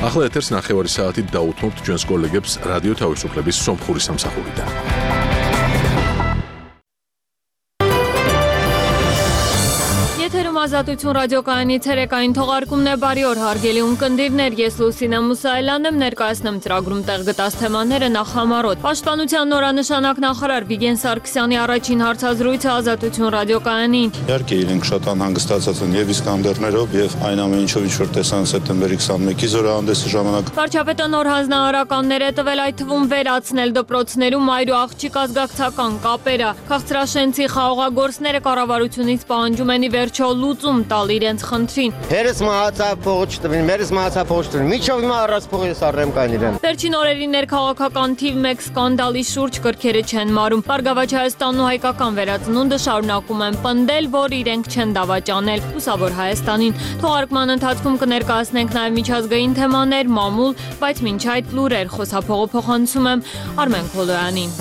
ახლა ეთერს ნახევარი საათით დაუთმობთ ჩვენს კოლეგებს რადიო თავისუფლების სომხური სამსახურიდან. Ազատություն ռադիոկայանի ցերեկային թողարկումներ օր հարգելի ունկնդիրներ, ես Լուսինե Մուսայելյանն եմ, ներկայացնում ծրագրում տեղ գտած թեմաները նախամարոտ։ Պաշտպանության նորանշանակ նախարար Վիգեն Սարգսյանի առաջին հարցազրույցը Ազատություն ռադիոկայանին։ Իհարկե իրենք շատ անհանգստացած են եւ Իսկանդերներով եւ այն ամեն ինչով ինչ որ տեսան սեպտեմբերի 21-ի զորահանդեսի ժամանակ։ Վարչապետը նոր հանձնարարականներ է տվել, այդ թվում վերացնել դպրոցներում այր ու աղջիկ ազգակցական կապերը։ Քաղցրաշենցի խաղողագործները կառավարությունից պահանջում են ի վերջո լուծում տալ իրենց խնդրին։ Հերս մահացավ փողջ տվին, մերս մահացավ փողջ տվին։ Միջով հիմա առած փողից առեմ կան իրեն։ Վերջին օրերին ներքաղաքական թիվ 1 սկանդալի շուրջ կրքերը չեն մարում։ Բարգավաճ Հայաստանն ու հայկական վերածնունդը շարունակում են պնդել, որ իրենք չեն դավաճանել Լուսավոր Հայաստանին։ Թողարկման ընթացքում կներկայացնենք նաև միջազգային թեմաներ, մամուլ, բայց մինչ այդ լուրեր խոսափողը փոխանցում եմ Արմեն Քոլոյանին։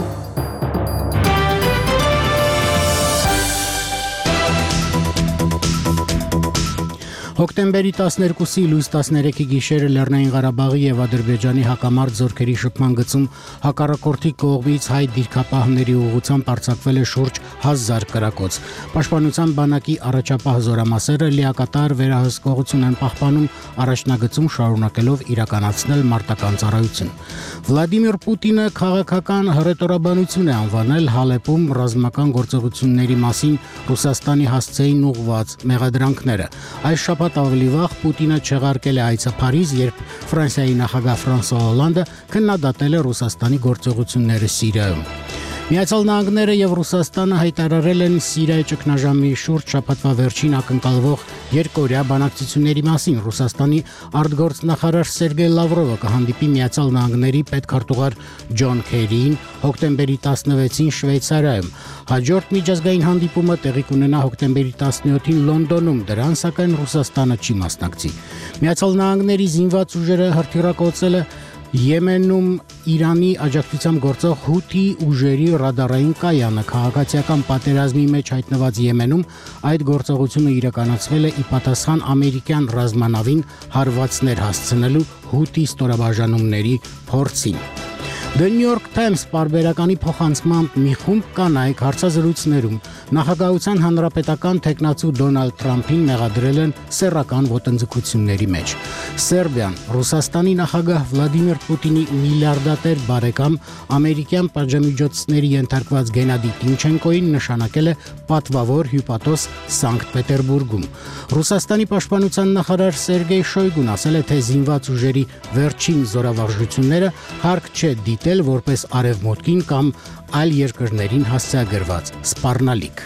Հոկտեմբերի 12-ի լույս 13-ի գիշերը Լեռնային Ղարաբաղի եւ Ադրբեջանի հակամարտ զորքերի շփման գծում հակառակորդի կողմից հայ դիրքապահների ուղղությամբ արձակվել է շուրջ 1000 կրակոց։ Պաշտպանության բանակի առաջապահ զորամասերը լիակատար վերահսկողություն են պահպանում առաջնագծում, շարունակելով իրականացնել մարտական ծառայություն։ Վլադիմիր Պուտինը քաղաքական հռետորաբանություն է անվանել Հալեպում ռազմական գործողությունների մասին Ռուսաստանի հասցեին ուղղված մեղադրանքները։ Այս շաբաթ ավելի վաղ Պուտինը չեղարկել է այցը Փարիզ, երբ Ֆրանսիայի նախագահ Ֆրանսուଆ Հոլանդը քննադատել է Ռուսաստանի գործողությունները Սիրիայում։ Միացյալ Նահանգները եւ Ռուսաստանը հայտարարել են Սիրիայի ճգնաժամի շուրջ շաբաթվա վերջին ակնկալվող երկօրյա բանակցությունների մասին։ Ռուսաստանի արտգործնախարար Սերգեյ Լավրովը կհանդիպի Միացյալ Նահանգների պետքարտուղար Ջոն Քերիին հոկտեմբերի 16-ին Շվեյցարիայում։ Հաջորդ միջազգային հանդիպումը տեղի կունենա հոկտեմբերի 17-ին Լոնդոնում, դրան սակայն Ռուսաստանը չի մասնակցի։ Միացյալ Նահանգների զինված ուժերը հրթիռակոծել է Եմենում Իրանի աջակցությամբ գործող հութի ուժերի ռադարային կայանը քաղաքացիական պատերազմի մեջ հայտնված Եմենում այդ գործողությունը իրականացվել է ի պատասխան ամերիկյան ռազմանավին հարվածներ հասցնելու հութի ստորաբաժանումների փորձին։ The New York Times պարբերականի փոխանցմամբ մի խումբ կանայք հարցազրույցներում նախագահության հանրապետական թեկնածու Դոնալդ Թրամփին մեղադրել են սեռական ոտնձգությունների մեջ։ Սերբիան Ռուսաստանի նախագահ Վլադիմիր Պուտինի միլիարդատեր բարեկամ ամերիկյան պատժամիջոցների ենթարկված Գենադի Տիմչենկոին նշանակել է պատվավոր հյուպատոս Սանկտ Պետերբուրգում։ Ռուսաստանի պաշտպանության նախարար Սերգեյ Շոյգուն ասել է, թե զինված ուժերի վերջին զորավարժությունները հարկ չէ դիտել որպես արևմուտքին կամ այլ երկրներին հասցեագրված սպառնալիք։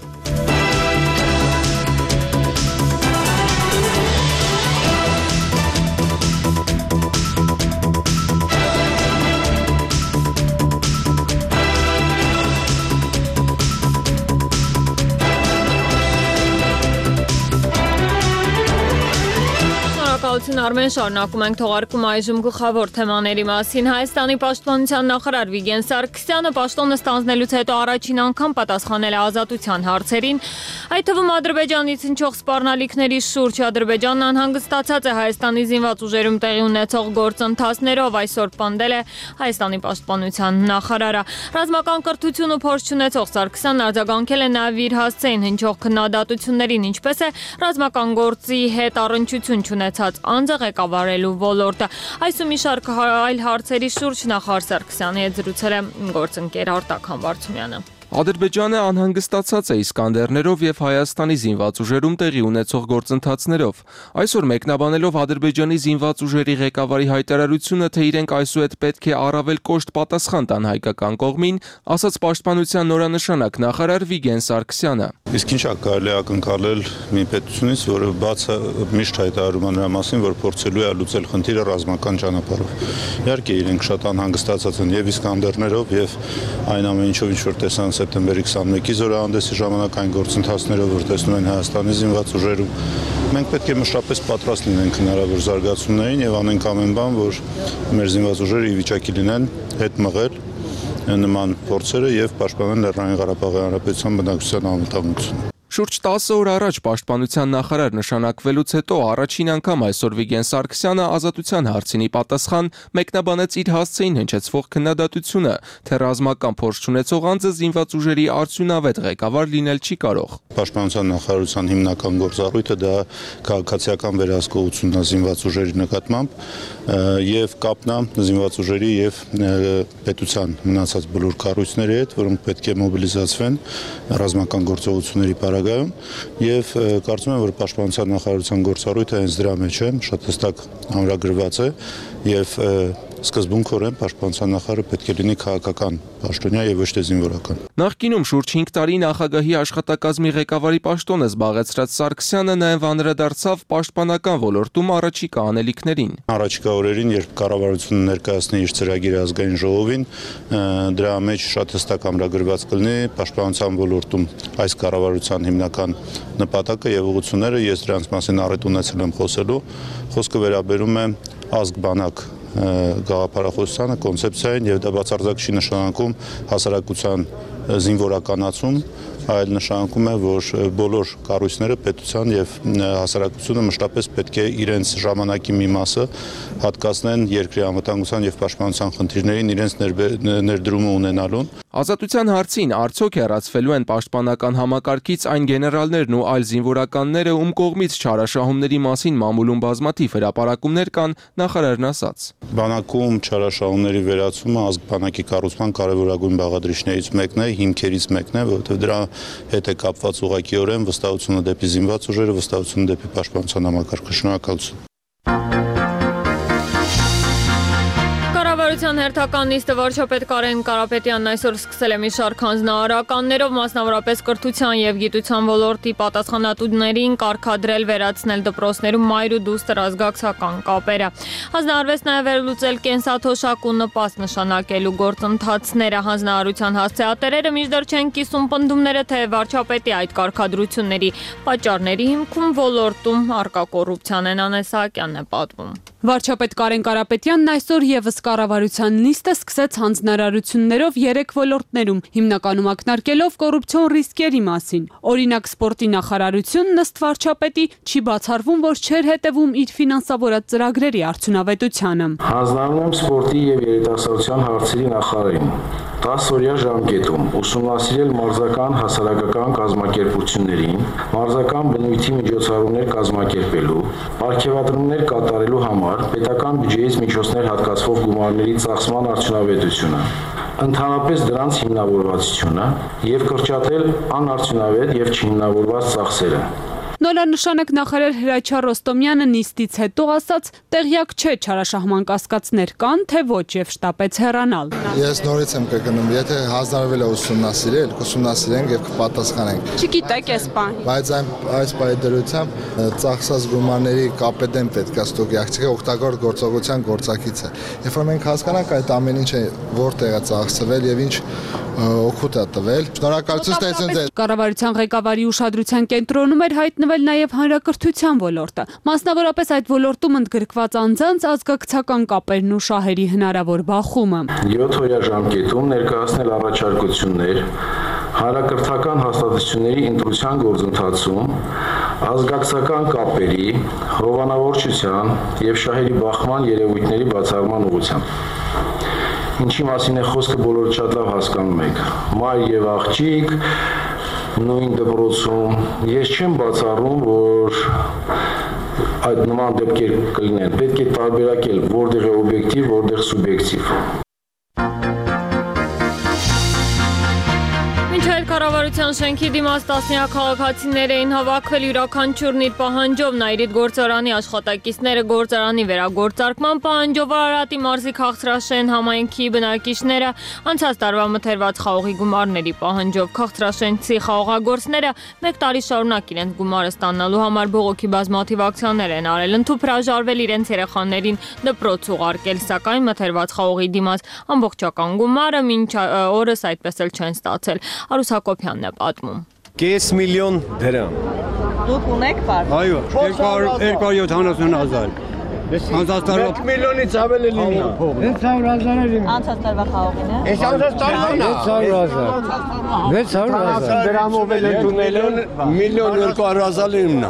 Արմեն շարունակում ենք թողարկում այժմ գլխավոր թեմաների մասին։ Հայաստանի պաշտպանության նախարար Վիգեն Սարգսյանը պաշտոնը ստանձնելուց հետո առաջին անգամ պատասխանել է ազատության հարցերին, այդ թվում Ադրբեջանից հնչող սպառնալիքների շուրջ։ Ադրբեջանն անհանգստացած է Հայաստանի զինված ուժերում տեղի ունեցող գործընթացներով, այսօր պնդել է Հայաստանի պաշտպանության նախարարը։ Ռազմական կրթություն ու փորձ չունեցող Սարգսյանն արձագանքել է նաև իր հասցեին հնչող քննադատություններին, ինչպես է ռազմական գործի հետ առնչություն չունեցած անձը ղեկավարելու ոլորտը։ Այս ու մի շարք այլ հարցերի շուրջ նախարար Սարգսյանի հետ զրուցել է գործընկեր Արտակ Համբարձումյանը։ Ադրբեջանը անհանգստացած է Իսկանդերներով եւ Հայաստանի զինված ուժերում տեղի ունեցող գործընթացներով։ Այսօր մեկնաբանելով Ադրբեջանի զինված ուժերի ղեկավարի հայտարարությունը, թե իրենք այսուհետ պետք է առավել կոշտ պատասխան տան հայկական կողմին, ասաց պաշտպանության նորանշանակ նախարար Վիգեն Սարգսյանը։ Իսկ ինչա կարելի է ակնկալել մի պետությունից, որը բացը միշտ հայտարարում է նրա մասին, որ փորձելու է լուծել խնդիրը ռազմական ճանապարհով։ Իհարկե իրենք շատ անհանգստացած են եւ Իսկանդերներով եւ այն ամեն ինչով ինչ որ տեսան սեպտեմբերի 21-ի զորահանդեսի ժամանակ այն գործընթացներով, որ տեսնում են Հայաստանի զինված ուժերում, մենք պետք է մշտապես պատրաստ լինենք հնարավոր զարգացումներին եւ անենք ամեն բան, որ մեր զինված ուժերը ի վիճակի լինեն հետ մղել նման փորձերը եւ պաշտպանել Լեռնային Ղարաբաղի Հանրապետության բնակչության անվտանգությունը։ Շուրջ 10 օր առաջ պաշտպանության նախարար նշանակվելուց հետո առաջին անգամ այսօր Վիգեն Սարգսյանը ազատության հարցինի պատասխան մեկնաբանեց իր հասցեին հնչեցվող քննադատությունը, թե ռազմական փորձ չունեցող անձը զինված ուժերի արդյունավետ ղեկավար լինել չի կարող։ Պաշտպանության նախարարության հիմնական գործառույթը դա քաղաքացիական վերահսկողությունն է զինված ուժերի նկատմամբ եւ կապն է զինված ուժերի եւ պետության մնացած բոլոր կառույցների հետ, որոնք պետք է մոբիլիզացվեն ռազմական գործողությունների պարագայում եւ կարծում եմ, որ պաշտպանության նախարարության գործառույթը հենց դրա մեջ է, շատ հստակ ամրագրված է եւ սկզբունքորեն պաշտպանության նախարարը պետք է լինի քաղաքական պաշտոնյա եւ ոչ թե զինվորական։ Նախկինում շուրջ 5 տարի նախագահի աշխատակազմի ղեկավարի պաշտոնը զբաղեցրած Սարգսյանը նաեւ անդրադարձավ պաշտպանական ոլորտում առաջիկա անելիքներին։ Առաջիկա օրերին, երբ կառավարությունը ներկայացնի իր ծրագիրը ազգային ժողովին, դրա մեջ շատ հստակ ամրագրված կլինի պաշտպանության ոլորտում այս կառավարության հիմնական նպատակը եւ ուղղությունները, ես դրանց մասին առիթ ունեցել եմ խոսելու, խոսքը վերաբերում է ազգ-բանակ գաղափարախոսությանը, կոնցեպցիային եւ դա բացարձակ չի նշանակում հասարակության զինվորականացում, այլ նշանակում է, որ բոլոր կառույցները պետության եւ հասարակությունը մշտապես պետք է իրենց ժամանակի մի մասը հատկացնեն երկրի անվտանգության եւ պաշտպանության խնդիրներին իրենց ներդրումը ունենալուն։ Ազատության հարցին արդյոք հեռացվելու են պաշտպանական համակարգից այն գեներալներն ու այլ զինվորականները, ում կողմից չարաշահումների մասին մամուլում բազմաթիվ հրապարակումներ կան, նախարարն ասաց։ Բանակում չարաշահումների վերացումը ազգ բանակի կառուցման կարևորագույն բաղադրիչներից մեկն է, հիմքերից մեկն է, որովհետեւ դրա հետ է կապված ուղղակիորեն վստահությունը դեպի զինված ուժերը, վստահությունը դեպի պաշտպանության համակարգը։ Շնորհակալություն։ Կառավարության հերթական նիստը վարչապետ Կարեն Կարապետյանն այսօր սկսել է մի շարք հանձնարարականներով, մասնավորապես կրթության եւ գիտության ոլորտի պատասխանատուներին կարգադրել վերացնել դպրոցներում մայր ու դուստր ազգակցական կապերը։ Հանձնարարվեց նաեւ վերլուծել կենսաթոշակ ու նպաստ նշանակելու գործընթացները։ Հանձնարարության հասցեատերերը մինչդեռ չեն կիսում պնդումները, թե վարչապետի այդ կարգադրությունների պատճառների հիմքում ոլորտում առկա կոռուպցիան են, Անեսակյանն է պատմում։ Վարչապետ Կարեն Կարապետյանն այսօր եւս կառավարության նիստը սկսեց հանձնարարություններով 3 ոլորտներում, հիմնականում ակնարկելով կոռուպցիոն ռիսկերի մասին։ Օրինակ, սպորտի նախարարությունն ըստ վարչապետի չի բացառվում, որ չէր հետևում իր ֆինանսավորած ծրագրերի արդյունավետությանը։ Հանձնարարում եմ սպորտի եւ երիտասարդության հարցերի նախարարին 10-օրյա ժամկետում ուսումնասիրել մարզական հասարակական կազմակերպություններին, մարզական բնույթի միջոցառումներ կազմակերպելու, պարգևատրումներ կատարելու համար պետական բյուջեից միջոցներ հատկացվող գումարների ծախսման արդյունավետությունը, ընդհանրապես դրանց հիմնավորվածությունը եւ կրճատել անարդյունավետ եւ չհիմնավորված ծախսերը։ Նորանշանակ նախարար Հրաչյա Ռոստոմյանը նիստից հետո ասաց, տեղյակ չէ չարաշահման կասկածներ կան, թե ոչ եւ շտապեց հեռանալ։ Ես նորից եմ կգնում, եթե հանձնարարվել է ուսումնասիրել, կուսումնասիրենք եւ կպատասխանենք։ Չգիտեք այս բան։ Բայց այս պայդրությամբ ծախսած գումարների կապետեն պետք է ստուգակցի օգտագործ գործողության գործակից է։ Երբ որ մենք հասկանանք այդ ամեն ինչը որտեղ է ծախսվել եւ ինչ օգուտ է տվել։ Շնորհակալություն ստեղծում ձեզ։ Կառավարության ղեկավարի ուշադրության կենտրոնում էր հայտնվել նաև հանրակրթության ոլորտը։ Մասնավորապես այդ ոլորտում ընդգրկված անձանց ազգակցական կապերն ու շահերի հնարավոր բախումը։ 7-օրյա ժամկետում ներկայացնել առաջարկություններ հանրակրթական հաստատությունների ընտրության գործընթացում ազգակցական կապերի, հովանավորչության եւ շահերի բախման երևույթների բացառման ուղղությամբ։ Ինչի մասին է խոսքը բոլորը շատ լավ հասկանում եք։ Մայր եւ աղջիկ նույն դպրոցում ես չեմ բացառում, որ այդ նման դեպքեր կլինեն։ Պետք է տարբերակել որտեղ է օբյեկտիվ, որտեղ սուբյեկտիվ։ Կառավարության շենքի դիմաց տասնյակ քաղաքացիներ էին հավաքվել յուրաքանչյուրն իր պահանջով, Նայիրիդ գործարանի աշխատակիցները գործարանի վերագործարկման պահանջով, Արարատի մարզի Քաղցրաշեն համայնքի բնակիչները անցած տարվա մթերված խաղողի գումարների պահանջով, Քաղցրաշենցի խաղողագործները 1 տարի շարունակ իրենց գումարը ստանալու համար բողոքի բազմաթիվ ակցիաներ են արել, ընդհուպ հրաժարվել իրենց երեխաներին դպրոց ուղարկել, սակայն մթերված խաղողի դիմաց ամբողջական գումարը մինչ օրս այդպես էլ չեն ստացել։ Արուս Հակոբյանն է պատմում։ 5 միլիոն դրամ։ Դուք ունեք պարկ։ Այո, 270,000։ 1 միլիոնից ավել է լինի։ 600,000 Անցած տարվա խաղողին է։ Այս անցած տարվա 600,000 դրամով էլ ընդունել միլիոն 200,000 լինի։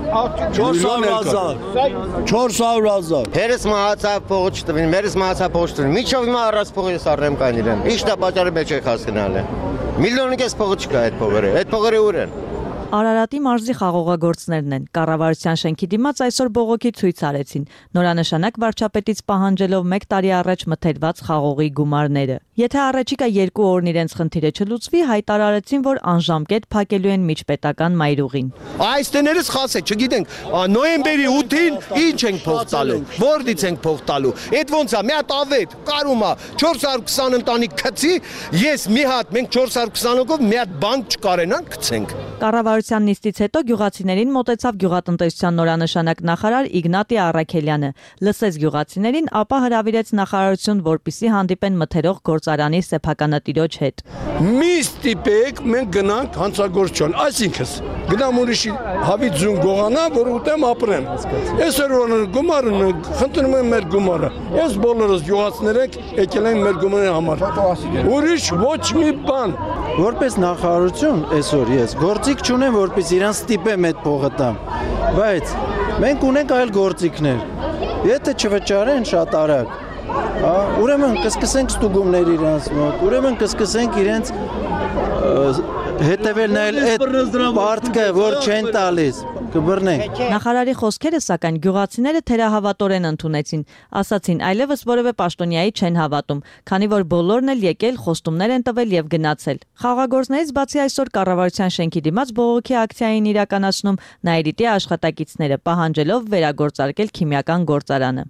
400,000 Հերս մահացավ փողը չտվին, մերս մահացավ փողը չտվին։ Միջով հիմա առած փողը սարրեմ կան իրեն։ Իշտա պատճառը մեջ է հասկանալ։ Միլիոնի կես փողը չկա այդ փողերը։ Այդ փողերը ուր են։ Արարատի մարզի խաղողագործներն են։ Կառավարության շենքի դիմաց այսօր բողոքի ցույց արեցին։ Նորանշանակ վարչապետից պահանջելով 1 տարի առաջ մթերված խաղողի գումարները։ Եթե առաջիկա 2 օրն իրենց խնդիրը չլուծվի, հայտարարեցին, որ անժամկետ փակելու են միջպետական մայրուղին։ Այս տներս խասե, չգիտենք, նոյեմբերի 8-ին ինչ ենք փող տալու, որտից ենք փող տալու։ Այդ ոնց է, մի հատ ավետ, կարում է 420 ընտանիք գցի, ես մի հատ, մենք 420-ով մի հատ բանկ չկարենանք գցենք։ Կառավարության նիստից հետո գյուղացիներին մոտեցավ գյուղատնտեսության նորանշանակ նախարար Իգնատի Առաքելյանը, լսեց գյուղացիներին, ապա հրավիրեց նախարարություն, որպեսզի հանդիպեն մթերող գործարանի սեփականատիրոջ հետ։ Մի ստիպեք, մենք գնանք հանցագործություն, այսինքն գնամ ուրիշի հավիտ ձուն գողանա, որ ուտեմ ապրեմ։ Այսօր որ գումարը խնդրում եմ մեր գումարը։ Ես բոլորս գյուղացիներ ենք, եկել ենք մեր գումարի համար։ Ուրիշ ոչ մի բան։ Որպես նախարարություն այսօր ես գործիք չունեմ, որպես իրան ստիպեմ այդ փողը տամ, բայց մենք ունենք այլ գործիքներ։ Եթե չվճարեն շատ արագ, ուրեմն կսկսենք ստուգումներ իրանց մոտ, ուրեմն կսկսենք իրենց հետևել նայել այդ պարտքը, որ չեն տալիս, կբռնենք։ Նախարարի խոսքերը սակայն գյուղացիները թերահավատորեն ընդունեցին, ասացին այլևս որևէ պաշտոնյայի չեն հավատում, քանի որ բոլորն էլ եկել, խոստումներ են տվել եւ գնացել։ Խաղաղագործներից բացի այսօր կառավարության շենքի դիմաց բողոքի ակցիա էին իրականացնում Նայիրիտի աշխատակիցները, պահանջելով վերագործարկել քիմիական գործարանը։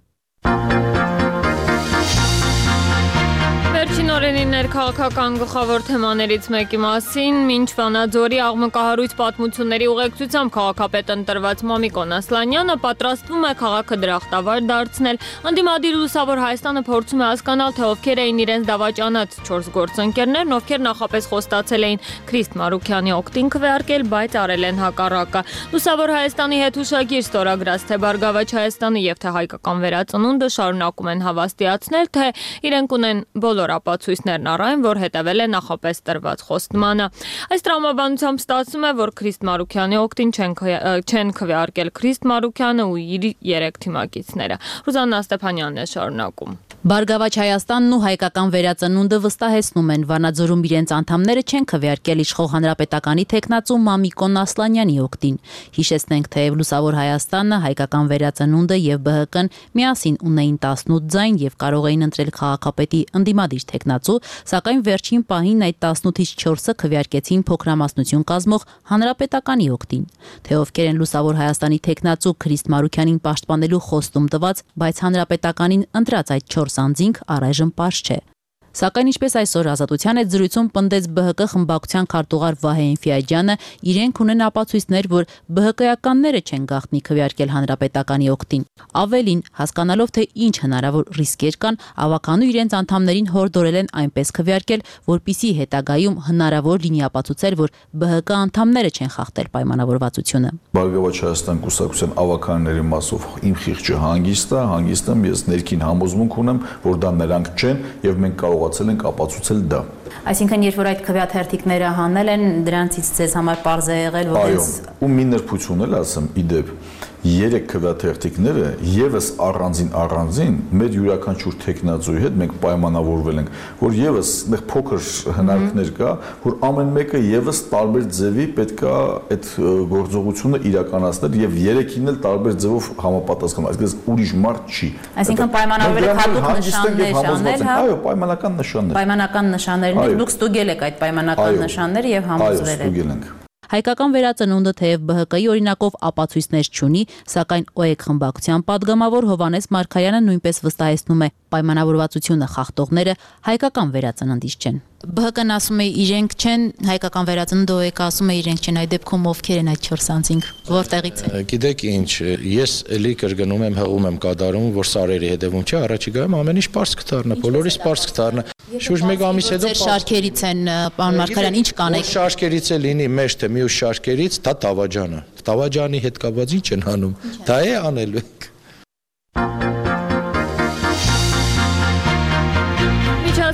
Վերջին օրերին ներքաղաքական գլխավոր թեմաներից մեկի մասին մինչ Վանաձորի աղմկահարույց պատմությունների ուղեկցությամբ քաղաքապետ ընտրված Մամիկոն Ասլանյանը պատրաստվում է քաղաքը դրախտավար դարձնել, ընդդիմադիր Լուսավոր Հայաստանը փորձում է հասկանալ, թե ովքեր էին իրենց դավաճանած 4 գործընկերներն, ովքեր նախապես խոստացել էին Քրիստ Մարուքյանի օգտին քվեարկել, բայց արել են հակառակը։ Լուսավոր Հայաստանի հետ հուշագիր ստորագրած թե Բարգավաճ Հայաստանը եւ թե Հայկական վերածնունդը շարունակում են հավաստիացնել, թե իրենք ունեն բոլոր ապացույցներն առայն, որ հետևել է նախապես տրված խոստմանը։ Այս տրամաբանությամբ ստացվում է, որ Քրիստ Մարուքյանի օգտին չեն քվեարկել Քրիստ Մարուքյանը ու իր 3 թիմակիցները։ Ռուզաննա Ստեփանյանն է շարունակում։ Բարգավաճ Հայաստանն ու Հայկական վերածնունդը վստահեցնում են, Վանաձորում իրենց անդամները չեն քվեարկել իշխող հանրապետականի թեկնածու Մամիկոն Ասլանյանի օգտին։ Հիշեցնենք, թեև Լուսավոր Հայաստանը, Հայկական վերածնունդը եւ ԲՀԿ-ն միասին ունեին 18 ձայն եւ կարող էին ընտրել քաղաքապետի ընդդիմադիր թեկնածու, սակայն վերջին պահին այդ 18-ից 4-ը քվեարկեցին փոքրամասնություն կազմող հանրապետականի օգտին։ Թե ովքեր են Լուսավոր Հայաստանի թեկնածու Քրիստ Մարուքյանին պաշտպանելու խոստում տված, բայց հանրապետականին ընտրած այդ 4 անձինք առայժմ պարզ չէ։ Սակայն ինչպես այսօր Ազատության հետ զրույցում պնդեց ԲՀԿ խմբակցության քարտուղար Վահե Ինֆիաջյանը, իրենք ունեն ապացույցներ, որ ԲՀԿ-ականները չեն գաղտնի քվեարկել հանրապետականի օգտին։ Ավելին, հասկանալով թե ինչ հնարավոր ռիսկեր կան, ավականու իրենց անդամներին հորդորել են այնպես քվեարկել, որպիսի հետագայում հնարավոր լինի ապացուցել, որ ԲՀԿ անդամները չեն խախտել պայմանավորվածությունը։ Բարգավաճ Հայաստան կուսակցության ավականների մասով իմ խիղճը հանգիստ եմ, ես ներքին համոզմունք ունեմ, որ դա նրանք չեն եւ մենք կարողացել ենք ապացուցել դա։ Այսինքն, երբ որ այդ քվեաթերթիկները հանել են, դրանցից ձեզ համար պարզ է եղել, որ այո, ու մի նրբություն էլ ասեմ, իդեպ 3 քվեաթերթիկները եւս առանձին մեր յուրաքանչյուր տեխնացուի հետ մենք պայմանավորվել ենք, որ եւս այդտեղ փոքր հնարքներ կա, որ ամեն մեկը եւս տարբեր ձևի պետքա այդ գործողությունը իրականացնել եւ 3-ին էլ տարբեր ձևով համապատասխան, այսինքն ուրիշ մարդ չի։ Այսինքն պայմանավորվել եք հատուկ նշաններ անել, հա։ Այո, պայմանական նշաններ։ Պայմանական նշաններն եք, դուք ստուգել եք այդ պայմանական նշանները եւ համոզվել եք։ Հայկական վերածնունդը թեև ԲՀԿ-ի օրինակով ապացույցներ չունի, սակայն ՕԵԿ խմբակցության падգամավոր Հովհաննես Մարգարյանը նույնպես վստահեցնում է, պայմանավորվածությունը խախտողները հայկական վերածննդից չեն։ ԲՀԿ-ն ասում է իրենք չեն, հայկական վերածնունդը ՕԵԿ-ը ասում է իրենք չեն, այդ դեպքում ովքեր են այդ 4 անձինք, որտեղից են։ Գիտեք ինչ, ես էլի կրկնում եմ, հղում եմ կատարում, որ սարերի հետևում չէ, առաջիկայում ամեն ինչ պարզ կդառնա, բոլորիս պարզ կդառնա։ Շուրջ 1 ամիս հետո ձեր շարքերից են, պարոն Մարգարյան, ինչ կանեք։ Շարքերից է լինի մեջ թե մյուս շարքերից, դա Տավաջանը։ Տավաջանի հետ կապված ինչ են անում։ Դա է անելու ենք։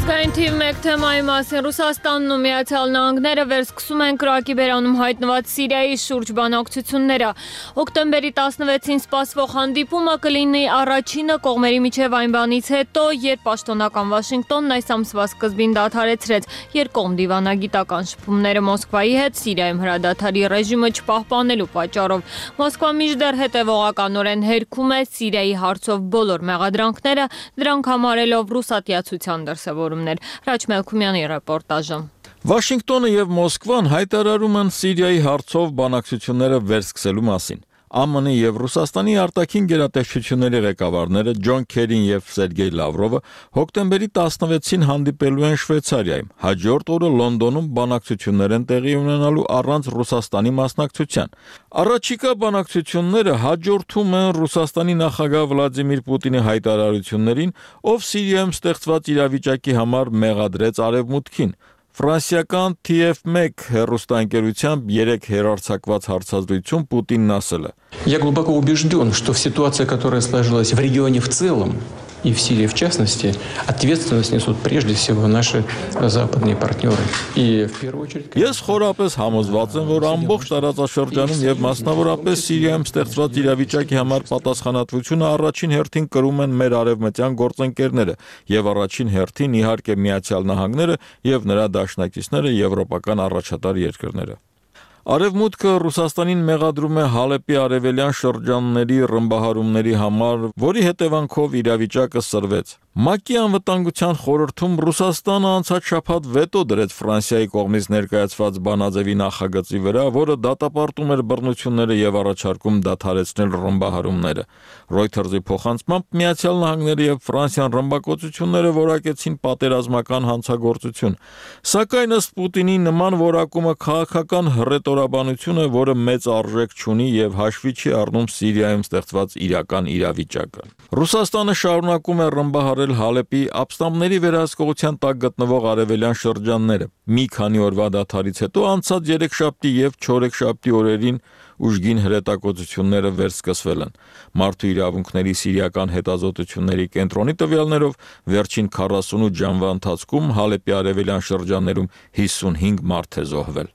Միջազգային թիվ 1 թեմայի մասին Ռուսաստանն ու Միացյալ Նահանգները վերսկսում են Կրակի բերանում հայտնված Սիրիայի շուրջ բանակցությունները։ Հոկտեմբերի 16-ին սպասվող հանդիպումը կլինի առաջինը կողմերի միջև այն բանից հետո, երբ պաշտոնական Վաշինգտոնն այս ամսվա սկզբին դադարեցրեց երկկողմ դիվանագիտական շփումները Մոսկվայի հետ Սիրիայում հրադադարի ռեժիմը չպահպանելու պատճառով։ Մոսկվա մինչդեռ հետևողականորեն հերքում է Սիրիայի հարցով բոլոր մեղադրանքները, դրանք համարելով ռուսատյացության դրսևորումներ։ Հրաչ Մելքումյանի ռեպորտաժը։ Վաշինգտոնը եւ Մոսկվան հայտարարում են Սիրիայի հարցով բանակցությունները վերսկսելու մասին։ ԱՄՆ-ի եւ Ռուսաստանի արտաքին գերատեսչությունների ղեկավարները Ջոն Քերին եւ Սերգեյ Լավրովը հոկտեմբերի 16-ին հանդիպելու են Շվեյցարիայում։ Հաջորդ օրը Լոնդոնում բանակցություններ են տեղի ունենալու առանց Ռուսաստանի մասնակցության։ Առաջիկա բանակցությունները հաջորդում են Ռուսաստանի նախագահ Վլադիմիր Պուտինի հայտարարություններին, ով Սիրիայում ստեղծված իրավիճակի համար մեղադրեց Արևմուտքին։ Ֆրանսիական TF1 հեռուստաընկերությամբ 3 հերարցակված հարցազրույցում Պուտինն ասել է. Я глубоко убежден, что ситуация, которая сложилась в регионе в целом и в Сирии в частности, ответственность несут прежде всего наши западные партнеры. И в первую очередь... Ես խորապես համոզված եմ, որ ամբողջ տարածաշրջանում եւ մասնավորապես Սիրիայում ստեղծված իրավիճակի համար պատասխանատվությունը առաջին հերթին կրում են մեր արևմտյան գործընկերները եւ առաջին հերթին իհարկե Միացյալ Նահանգները եւ նրա դաշնակիցները եվրոպական առաջատար երկրները։ Արևմուտքը Ռուսաստանին մեղադրում է Հալեպի արևելյան շրջանների ռմբահարումների համար, որի հետևանքով իրավիճակը սրվեց։ ՄԱԿ-ի անվտանգության խորհրդում Ռուսաստանը անցած շաբաթ վետո դրեց Ֆրանսիայի կողմից ներկայացված բանաձևի նախագծի վրա, որը դատապարտում էր բռնությունները եւ առաջարկում դադարեցնել ռմբահարումները։ Reuters-ի փոխանցմամբ Միացյալ Նահանգները եւ Ֆրանսիան ռմբակոծությունները որակեցին պատերազմական հանցագործություն։ Սակայն ըստ Պուտինի նման որակումը քաղաքական հռետորաբանություն է, որը մեծ արժեք չունի եւ հաշվի չի առնում Սիրիայում ստեղծված իրական իրավիճակը։ Ռուսաստանը շարունակում է ռմբահարել Հալեպի ապստամբների վերահսկողության տակ գտնվող արևելյան շրջանները։ Մի քանի օրվա դադարից հետո անցած 3-շաբթի եւ 4-շաբթի օրերին ուժգին հրետակոծությունները վերսկսվել են։ Մարդու իրավունքների սիրիական հետազոտությունների կենտրոնի տվյալներով վերջին 48 ժամվա ընթացքում Հալեպի արևելյան շրջաններում 55 մարդ է զոհվել։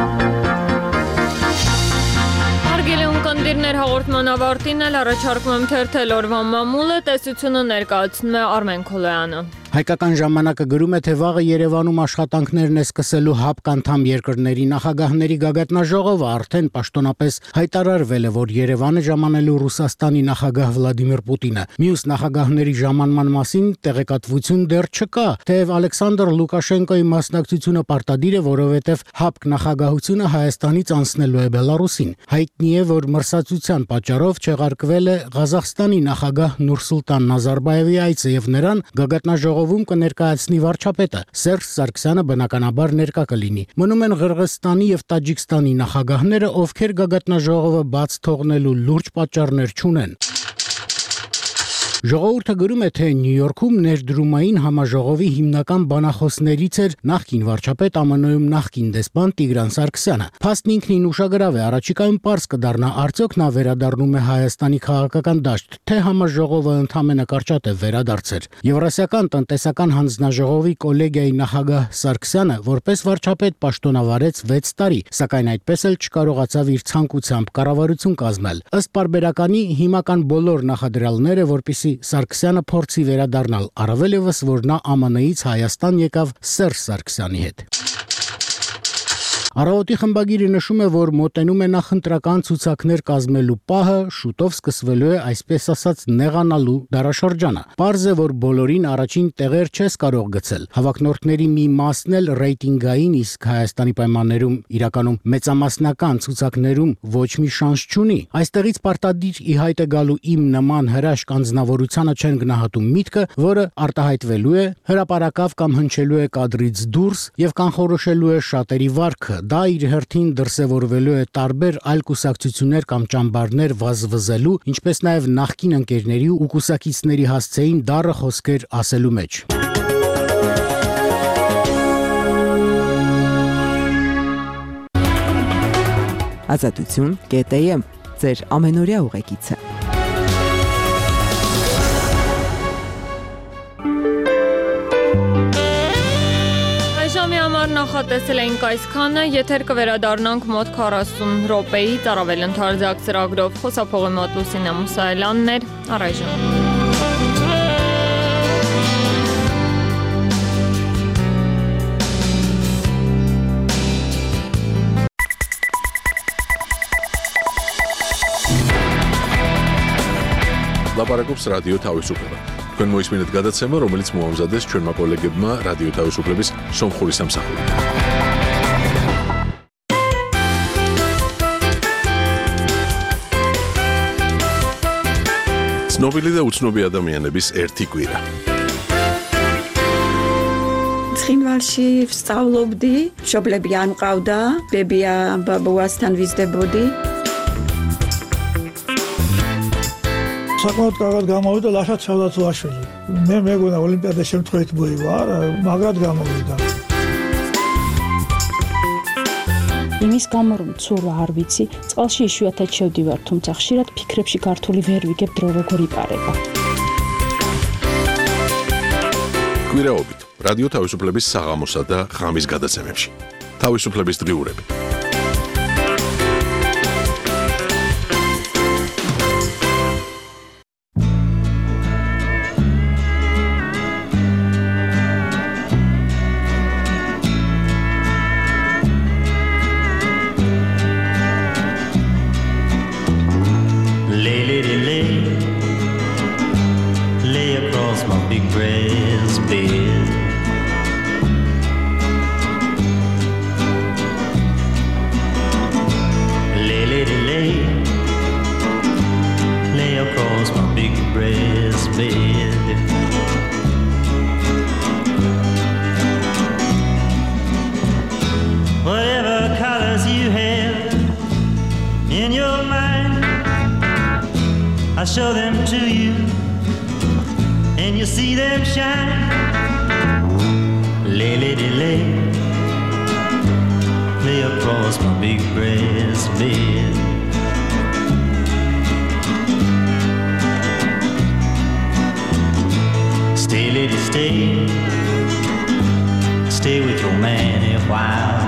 Կնդիրներ հաղորդման ավարտին էլ առաջարկում եմ թերթել օրվա մամուլը, տեսությունը ներկայացնում է Արմեն Քոլոյանը։ Հայկական ժամանակը գրում է, թե վաղը Երևանում աշխատանքներն է սկսելու ՀԱՊԿ անդամ երկրների նախագահների գագաթնաժողովը արդեն պաշտոնապես հայտարարվել է, որ Երևանը ժամանելու Ռուսաստանի նախագահ Վլադիմիր Պուտինը։ Մյուս նախագահների ժամանման մասին տեղեկատվություն դեռ չկա, թեև Ալեքսանդր Լուկաշենկոյի մասնակցությունը պարտադիր է, որովհետև ՀԱՊԿ նախագահությունը Հայաստանից անցնելու է Բելարուսին։ Հայտնի է, որ մրսածության պատճառով չեղարկվել է Ղազախստանի նախագահ Նուրսուլտան Նազարբաևի այցը եւ նրան գագաթնաժողովում կներկայացնի վարչապետը։ Սերժ Սարգսյանը բնականաբար ներկա կլինի։ Մնում են Ղրղստանի եւ Տաջիկստանի նախագահները, ովքեր գագաթնաժողովը բաց թողնելու լուրջ պատճառներ չունեն։ Ժողովուրդը գրում է, թե Նյու Յորքում ներդրումային համաժողովի հիմնական բանախոսներից էր նախկին վարչապետ ԱՄՆ-ում նախկին դեսպան Տիգրան Սարգսյանը։ Փաստն ինքնին ուշագրավ է, առաջիկայում պարզ կդառնա արդյոք նա վերադառնում է Հայաստանի քաղաքական դաշտ, թե համաժողովը ընդհանրապես կարճատև վերադարձեր։ Եվրասիական տնտեսական հանձնաժողովի կոլեգիայի նախագահ Սարգսյանը որպես վարչապետ պաշտոնավարեց 6 տարի, սակայն այդպես էլ չկարողացավ իր ցանկությամբ կառավարություն կազմել։ Ըստ պարբերականի հիմական բոլոր նախադրյալները, որպեսզի Սարգսյանը փորձի վերադառնալ, առավել ևս որ նա ԱՄՆ-ից Հայաստան եկավ Սերժ Սարգսյանի հետ։ Առավոտի խմբագիրը նշում է, որ մոտենում է նախընտրական ցուցակներ կազմելու պահը, շուտով սկսվելու է այսպես ասած նեղանալու դարաշրջանը։ Պարզ է, որ բոլորին առաջին տեղեր չես կարող գցել։ Հավակնորդների մի մասն էլ ռեյտինգային, իսկ Հայաստանի պայմաններում իրականում մեծամասնական ցուցակներում ոչ մի շանս չունի։ Այստեղից պարտադիր ի հայտ է գալու իմ նման հրաշք անձնավորությանը չեն գնահատում միտքը, որը արտահայտվելու է, հրապարակավ կամ հնչելու է կադրից դուրս եւ կանխորոշելու է շատերի վարքը։ Դա իր հերթին դրսևորվելու է տարբեր այլ կուսակցություններ կամ ճամբարներ վազվզելու, ինչպես նաև նախկին ընկերների ու կուսակիցների հասցեին դառը խոսքեր ասելու մեջ։ Ազատություն.am ձեր ամենօրյա ուղեկիցը։ նախատեսել էինք այսքանը, եթեր կվերադառնանք մոտ 40 րոպեից առավել ընդարձակ ծրագրով։ Խոսափողի մոտ Լուսինե Մուսայելյանն էր, առայժմ։ Լապարակობს ռադիո თავისუფლება։ Თქვენ მოისმინეთ გადაცემა, რომელიც მოამზადეს ჩვენმა კოლეგებმა რადიო თავისუფლების სომხური სამსახური. ცნობილი და უცნობი ადამიანების ერთი კვირა. ცხინვალში ვსწავლობდი, მშობლები არ მყავდა, ბებია ბაბუასთან ვიზრდებოდი. საკმაოდ კარგად გამოვიდა ლაშა ჩავდაცვაშვილი. მე მეგონა ოლიმპიადა შემთხვევით მოივა, მაგრად გამოვიდა. იმის გამო რომ ცურვა არ ვიცი, წყალში იშვიათად შევდივარ, თუმცა ხშირად ფიქრებში გართული ვერ ვიგებ დრო როგორ იპარება. კვირაობით რადიო თავისუფლების საღამოსა და ღამის გადაცემებში. თავისუფლების დღიურები. I'll show them to you, and you'll see them shine. Lay, lady, lay, lay across my big brass bed. Stay, lady, stay, stay with your man a while.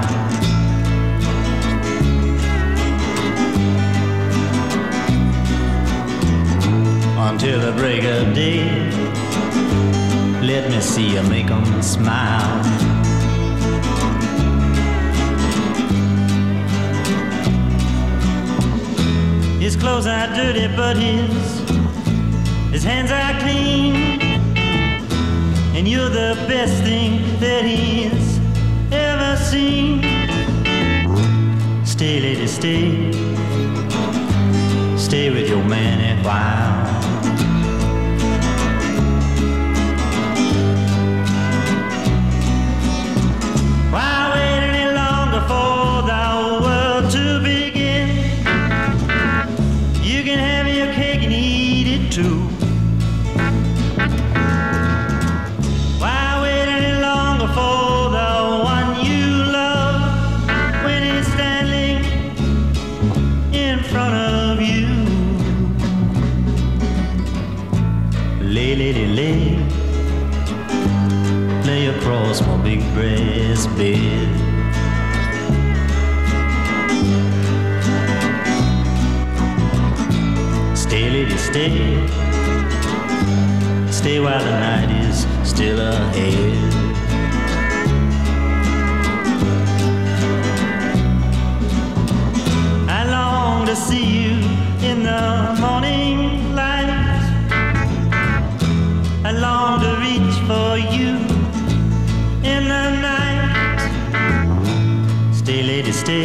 Until the break of day, let me see you make them smile. His clothes are dirty, but his hands are clean. And you're the best thing that he's ever seen. Stay, lady, stay, stay with your man a while. Lay across my big brass bed. Stay, lady, stay, stay while the night is still ahead. I long to see you in the morning light. I long to reach for you in the night. Stay, lady, stay,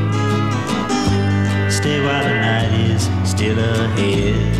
stay while the night is still ahead.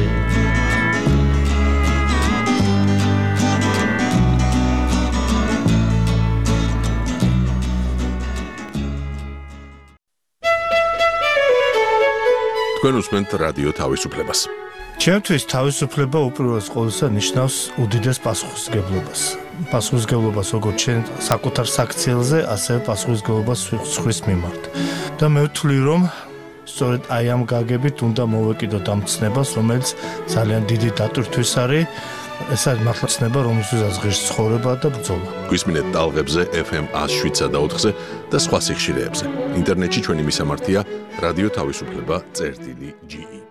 თქვენ უსმენთ რადიო თავისუფლებას. ჩემთვის თავისუფლება უპირველეს ყოვლისა ნიშნავს უდიდეს პასუხისმგებლობას. Პასუხისმგებლობას როგორც ჩვენ საკუთარ საქციელზე, ასევე პასუხისმგებლობას სხვის მიმართ. და მე ვთვლი, რომ სწორედ აი ამ გაგებით უნდა მოვეკიდოთ ამ ცნებას, რომელიც ძალიან დიდი დატვირთვის არის ეს არის მართლა ცნება, რომელსაც ღირს ცხოვრება და ბრძოლა. გვისმინეთ ტალღებზე FM 107-ზე და 4-ზე და სხვა სიხშირეებზე. ინტერნეტში ჩვენი მისამართია რადიო თავისუფლება.ge